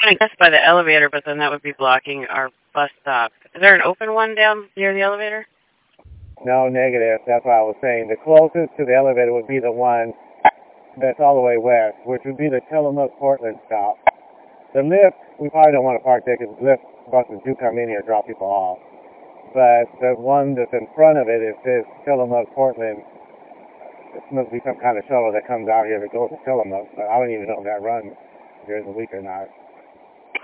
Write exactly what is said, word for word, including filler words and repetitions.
I guess by the elevator, but then that would be blocking our bus stop. Is there an open one down near the elevator? No, negative. That's what I was saying. The closest to the elevator would be the one that's all the way west, which would be the Tillamook Portland stop. The lift, we probably don't want to park there because lift buses do come in here and drop people off. But the one that's in front of it, it says Tillamook Portland. It must be some kind of shuttle that comes out here that goes to Tillamook, but I don't even know if that runs during the week or not.